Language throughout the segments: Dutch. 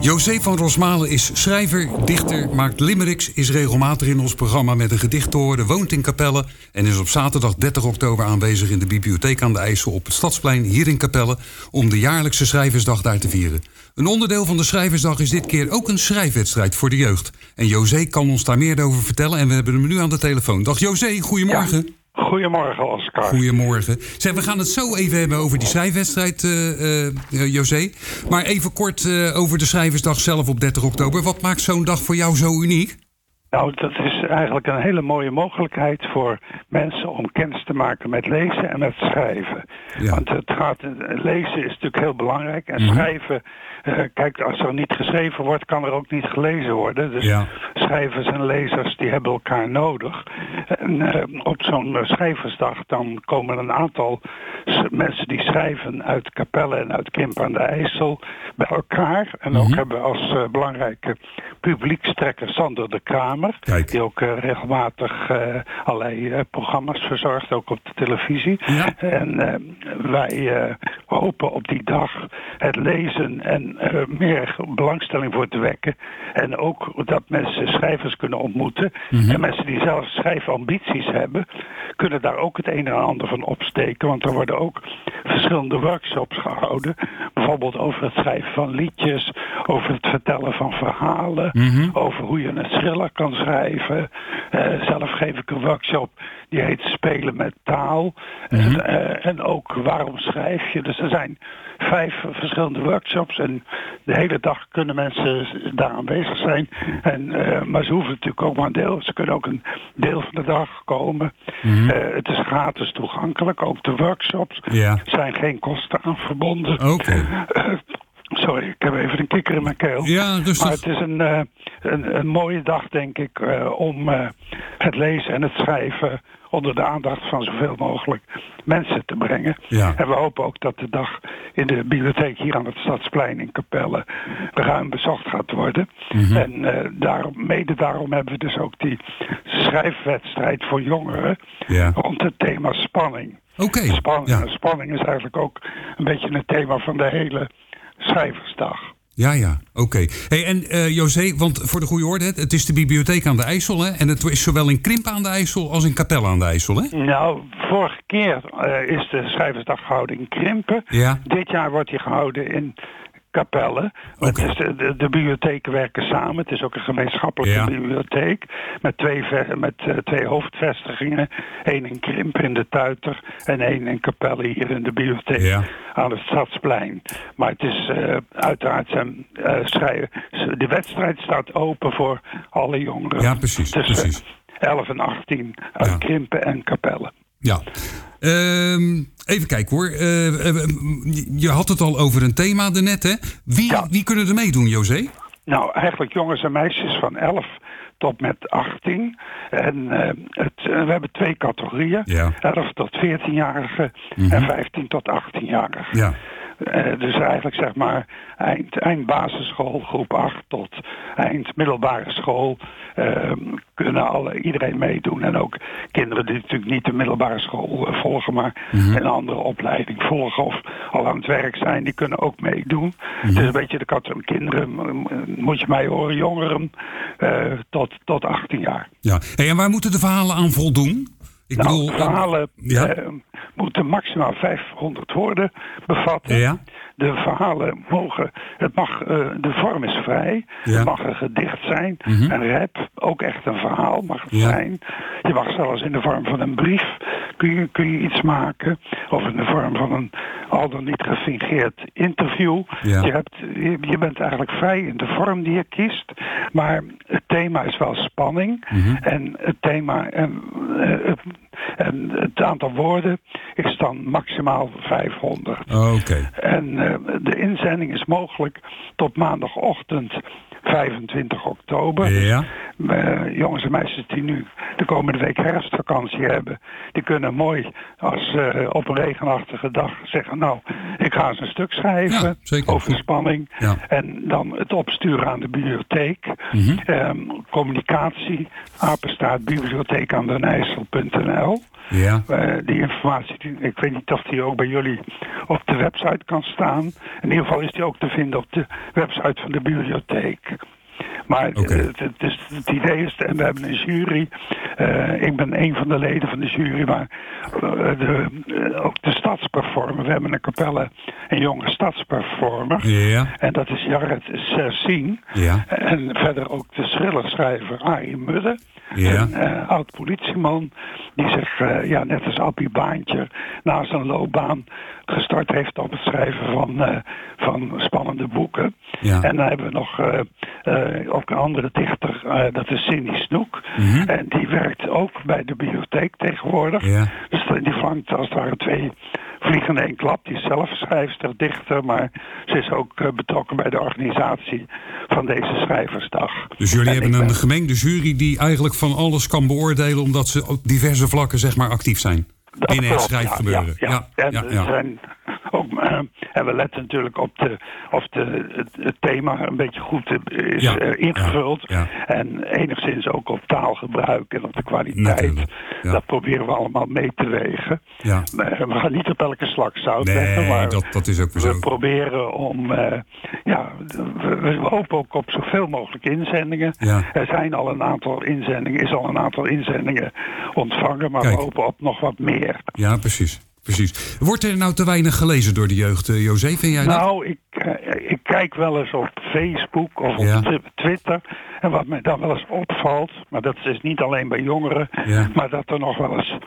José van Rosmalen is schrijver, dichter, maakt limericks, is regelmatig in ons programma met een gedicht te horen, woont in Capelle en is op zaterdag 30 oktober aanwezig in de Bibliotheek aan de IJssel op het Stadsplein hier in Capelle om de jaarlijkse Schrijversdag daar te vieren. Een onderdeel van de Schrijversdag is dit keer ook een schrijfwedstrijd voor de jeugd. En José kan ons daar meer over vertellen en we hebben hem nu aan de telefoon. Dag José, goedemorgen. Ja. Goedemorgen, Oscar. Goedemorgen. Zeg, we gaan het zo even hebben over die schrijfwedstrijd, José. Maar even kort over de Schrijversdag zelf op 30 oktober. Wat maakt zo'n dag voor jou zo uniek? Nou, dat is eigenlijk een hele mooie mogelijkheid voor mensen om kennis te maken met lezen en met schrijven. Ja. Want lezen is natuurlijk heel belangrijk en schrijven, kijk, als er niet geschreven wordt, kan er ook niet gelezen worden. Dus schrijvers en lezers die hebben elkaar nodig. En op zo'n schrijversdag dan komen een aantal mensen die schrijven uit Capelle en uit Krimpen aan de IJssel bij elkaar. En ook hebben we als belangrijke publiekstrekker Sander de Kramer. Kijk. Die ook regelmatig allerlei programma's verzorgt, ook op de televisie. Ja. En wij hopen op die dag het lezen en meer belangstelling voor te wekken. En ook dat mensen schrijvers kunnen ontmoeten. En mensen die zelf schrijfambities hebben, kunnen daar ook het een en ander van opsteken. Want er worden ook verschillende workshops gehouden. Bijvoorbeeld over het schrijven van liedjes, over het vertellen van verhalen, over hoe je een thriller kan schrijven. Zelf geef ik een workshop die heet Spelen met taal. En ook waarom schrijf je. Dus er zijn 5 verschillende workshops en de hele dag kunnen mensen daar aanwezig zijn. Maar ze hoeven natuurlijk ook maar een deel. Ze kunnen ook een deel van de dag komen. Het is gratis toegankelijk. Ook de workshops zijn geen kosten aan verbonden. Okay. Sorry, ik heb even een kikker in mijn keel. Ja, dus maar het is een mooie dag, denk ik, om het lezen en het schrijven onder de aandacht van zoveel mogelijk mensen te brengen. Ja. En we hopen ook dat de dag in de bibliotheek hier aan het Stadsplein in Capelle ruim bezocht gaat worden. En mede daarom hebben we dus ook die schrijfwedstrijd voor jongeren rond het thema spanning. Okay. Spanning is eigenlijk ook een beetje het thema van de hele Schrijversdag. Ja, oké. Hey, en José, want voor de goede orde, het is de Bibliotheek aan de IJssel, hè? En het is zowel in Krimpen aan de IJssel als in Capelle aan de IJssel, hè? Nou, vorige keer is de Schrijversdag gehouden in Krimpen. Ja. Dit jaar wordt die gehouden in Capelle. Okay. De bibliotheken werken samen. Het is ook een gemeenschappelijke bibliotheek. Met twee hoofdvestigingen. 1 in Krimpen in de Tuiter. En 1 in Capelle hier in de bibliotheek aan het Stadsplein. Maar het is uiteraard de wedstrijd staat open voor alle jongeren. Ja, precies. Tussen 11 en 18 uit Krimpen en Capelle. Ja. Even kijken hoor. Je had het al over een thema daarnet, hè? Wie kunnen er meedoen, José? Nou, eigenlijk jongens en meisjes van 11 tot met 18. En we hebben 2 categorieën. 11 tot 14-jarigen en 15 tot 18-jarigen. Ja. Dus eigenlijk zeg maar eind basisschool, groep 8 tot eind middelbare school kunnen iedereen meedoen. En ook kinderen die natuurlijk niet de middelbare school volgen, maar een andere opleiding volgen of al aan het werk zijn, die kunnen ook meedoen. Het is een beetje de categorie kinderen, moet je mij horen, jongeren tot 18 jaar. Ja. Hey, en waar moeten de verhalen aan voldoen? Verhalen moeten maximaal 500 woorden bevatten. Ja. De verhalen de vorm is vrij. Ja. Het mag een gedicht zijn, een rap, ook echt een verhaal mag het zijn. Je mag zelfs in de vorm van een brief kun je iets maken. Of in de vorm van een al dan niet gefingeerd interview. Ja. Je bent eigenlijk vrij in de vorm die je kiest. Maar het thema is wel spanning. En het thema en het aantal woorden is dan maximaal 500. Okay. En de inzending is mogelijk tot maandagochtend 25 oktober. Ja. jongens en meisjes die nu de komende week herfstvakantie hebben, die kunnen mooi als op een regenachtige dag zeggen, nou, ik ga eens een stuk schrijven over spanning. Ja. En dan het opsturen aan de bibliotheek. Communicatie, bibliotheekandernijssel.nl. Ja. Die informatie, ik weet niet of die ook bij jullie op de website kan staan. In ieder geval is die ook te vinden op de website van de bibliotheek. Maar het idee is, en we hebben een jury. Ik ben een van de leden van de jury, maar ook de stadsperformer. We hebben een kapelle, een jonge stadsperformer. Ja. En dat is Jared Sersin. Ja. En verder ook de schillerschrijver Arie Mudde. Ja. Een oud politieman die zich, net als Appie Baantje, na zijn loopbaan gestart heeft op het schrijven van spannende boeken. Ja. En dan hebben we nog ook een andere dichter, dat is Cindy Snoek. En die werkt ook bij de bibliotheek tegenwoordig. Ja. Dus die vangt als het ware 2 vliegen in één klap. Die is zelf schrijfster, dichter, maar ze is ook betrokken bij de organisatie van deze schrijversdag. Dus jullie hebben een gemengde jury die eigenlijk van alles kan beoordelen, omdat ze op diverse vlakken zeg maar actief zijn binnen het schrijfgebeuren. En we letten natuurlijk op het thema een beetje goed is ingevuld. Ja. En enigszins ook op taalgebruik en op de kwaliteit. Ja. Dat proberen we allemaal mee te wegen. Ja. We gaan niet op elke slak zout leggen, maar dat is ook zo. We proberen om... we hopen ook op zoveel mogelijk inzendingen. Ja. Er zijn al een aantal inzendingen ontvangen, maar we hopen op nog wat meer. Ja, precies. Wordt er nou te weinig gelezen door de jeugd, José? Vind jij dat? Nou, ik kijk wel eens op Facebook of op Twitter. En wat mij dan wel eens opvalt, maar dat is niet alleen bij jongeren, maar dat er nog wel eens,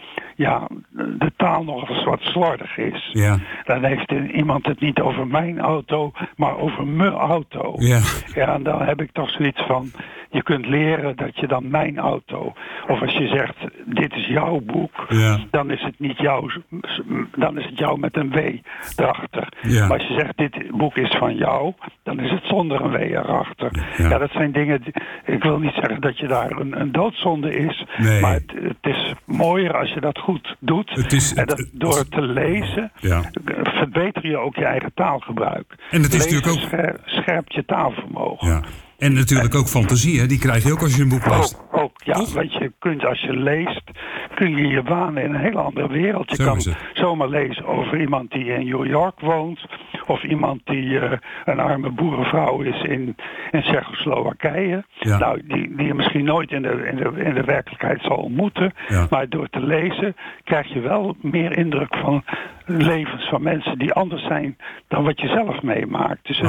de taal nog eens wat slordig is. Ja. Dan heeft iemand het niet over mijn auto, maar over mijn auto. Ja. Ja, en dan heb ik toch zoiets van, je kunt leren dat je dan mijn auto, of als je zegt, dit is jouw boek, dan is het niet jouw, dan is het jou met een W erachter. Ja. Maar als je zegt, dit boek is van jou, dan is het zonder een W erachter. Ja, dat zijn dingen, ik wil niet zeggen dat je daar een doodzonde is, maar het is mooier als je dat goed doet. Door het te lezen, verbeter je ook je eigen taalgebruik. En het is natuurlijk ook scherpt je taalvermogen. Ja. En natuurlijk ook fantasie, hè? Die krijg je ook als je een boek leest. Want je kunt als je leest, kun je je wanen in een hele andere wereld. Je kan zomaar lezen over iemand die in New York woont, of iemand die een arme boerenvrouw is in Tsjechoslowakije. Ja. Nou, die je misschien nooit in de werkelijkheid zal ontmoeten. Ja. Maar door te lezen krijg je wel meer indruk van levens van mensen die anders zijn dan wat je zelf meemaakt. Dus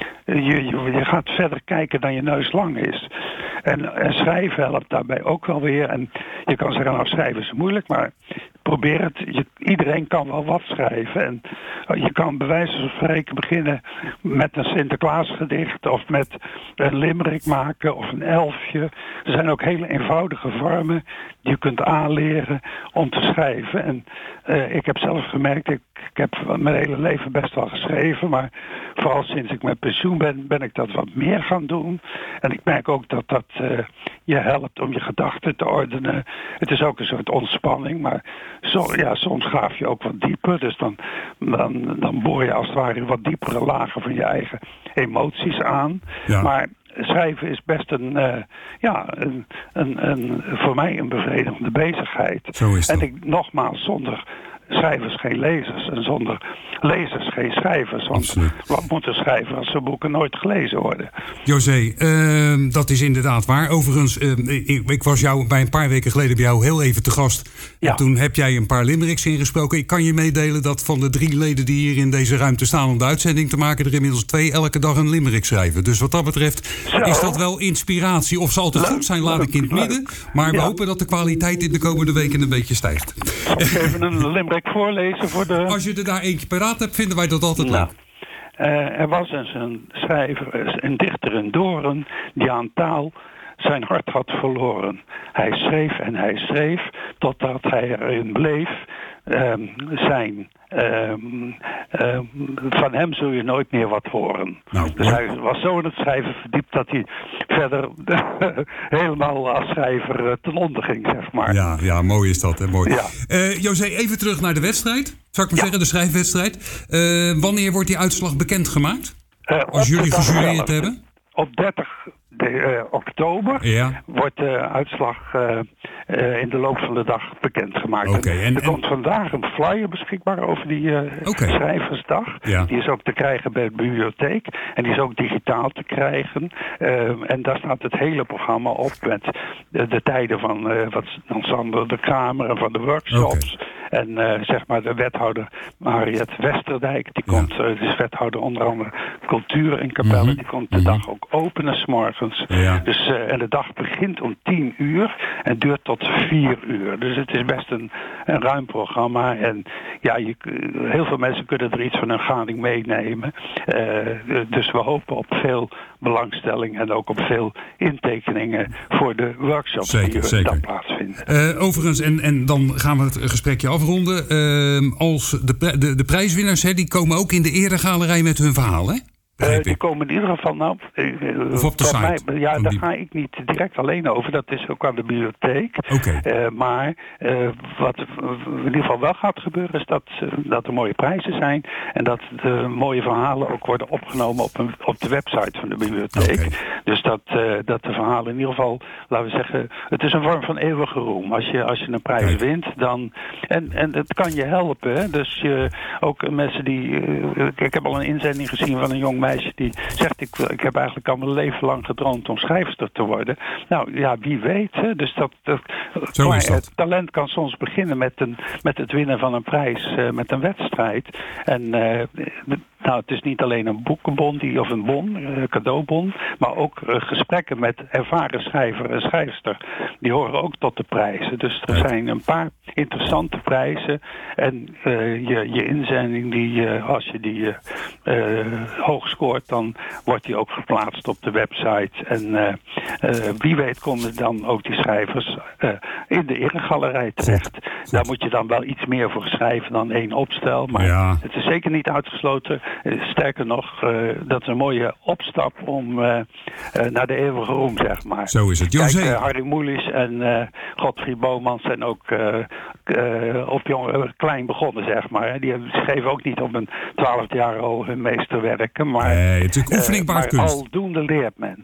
je gaat verder kijken dan je neus lang is. En schrijven helpt daarbij ook wel weer. En je kan zeggen, nou, schrijven is moeilijk, maar probeer het. Iedereen kan wel wat schrijven. En je kan bij wijze van spreken beginnen met een Sinterklaasgedicht of met een limerick maken of een elfje. Er zijn ook hele eenvoudige vormen die je kunt aanleren om te schrijven. En ik heb zelf gemerkt, ik heb mijn hele leven best wel geschreven, maar vooral sinds ik met pensioen ben ik dat wat meer gaan doen. En ik merk ook dat je helpt om je gedachten te ordenen. Het is ook een soort ontspanning, maar soms graaf je ook wat dieper. Dus dan boor je als het ware wat diepere lagen van je eigen emoties aan. Ja. Maar schrijven is best voor mij een bevredigende bezigheid. Zo is dat. En nogmaals, zonder schrijvers geen lezers en zonder lezers geen schrijvers. Want absoluut. Wat moeten schrijven als zijn boeken nooit gelezen worden? José, dat is inderdaad waar. Overigens, ik was bij een paar weken geleden bij jou heel even te gast. Ja. En toen heb jij een paar limericks ingesproken. Ik kan je meedelen dat van de 3 leden die hier in deze ruimte staan om de uitzending te maken, er inmiddels 2 elke dag een limerick schrijven. Dus wat dat betreft is dat wel inspiratie. Of zal het goed zijn, laat ik in het midden. Maar we hopen dat de kwaliteit in de komende weken een beetje stijgt. Even een limerick voorlezen voor de... Als je er daar eentje paraat hebt, vinden wij dat altijd leuk. Er was eens een schrijver, een dichter in Doorn, die aan taal zijn hart had verloren. Hij schreef en hij schreef, totdat hij erin bleef zijn. Van hem zul je nooit meer wat horen. Nou, dus hij was zo in het schrijven verdiept dat hij verder helemaal als schrijver ten onder ging, zeg maar. Ja, mooi is dat, hè? Mooi. Ja. José, even terug naar de wedstrijd. Zou ik maar zeggen, de schrijfwedstrijd. Wanneer wordt die uitslag bekendgemaakt? Als jullie gejureerd hebben? Op 30 oktober wordt de uitslag in de loop van de dag bekendgemaakt. Er komt vandaag een flyer beschikbaar over die schrijversdag. Ja. Die is ook te krijgen bij de bibliotheek. En die is ook digitaal te krijgen. En daar staat het hele programma op met de tijden van Sander de Kramer en van de workshops. En zeg maar de wethouder Mariette Westerdijk, die komt, is wethouder onder andere cultuur in Capelle, die komt de dag ook openen 's morgens. Ja. Dus, en de dag begint om 10 uur en duurt tot 4 uur. Dus het is best een ruim programma. En ja, heel veel mensen kunnen er iets van hun gading meenemen. Dus we hopen op veel belangstelling en ook op veel intekeningen voor de workshops die dan plaatsvinden. Overigens, en dan gaan we het gesprekje afronden. Als de prijswinnaars, die komen ook in de eregalerij met hun verhaal, hè? Die komen in ieder geval of op de site? Daar ga ik niet direct alleen over. Dat is ook aan de bibliotheek. Maar wat in ieder geval wel gaat gebeuren is dat er mooie prijzen zijn. En dat de mooie verhalen ook worden opgenomen op de website van de bibliotheek. Dus dat de verhalen in ieder geval, laten we zeggen, het is een vorm van eeuwige roem. Als je een prijs wint, dan... En het kan je helpen. Hè? Dus ook mensen die... ik heb al een inzending gezien van een jong meisje die zegt, ik heb eigenlijk al mijn leven lang gedroomd om schrijfster te worden. Nou ja, wie weet. Hè? Dus het talent kan soms beginnen met het winnen van een prijs, met een wedstrijd. En het is niet alleen een boekenbon of een bon, cadeaubon, maar ook gesprekken met ervaren schrijver en schrijfster. Die horen ook tot de prijzen. Dus er zijn een paar interessante prijzen. En je inzending, als je die hoog scoort, dan wordt die ook geplaatst op de website. En wie weet komen dan ook die schrijvers in de eregalerij terecht. Daar moet je dan wel iets meer voor schrijven dan 1 opstel. Maar het is zeker niet uitgesloten. Sterker nog, dat is een mooie opstap om naar de eeuwige roem, zeg maar. Zo is het. Kijk, Harry Mulisch en Godfried Bomans zijn ook klein begonnen, zeg maar. Die schreven ook niet op een 12 jaar al hun meesterwerken. Maar, het is oefening baart kunst. Aldoende leert men.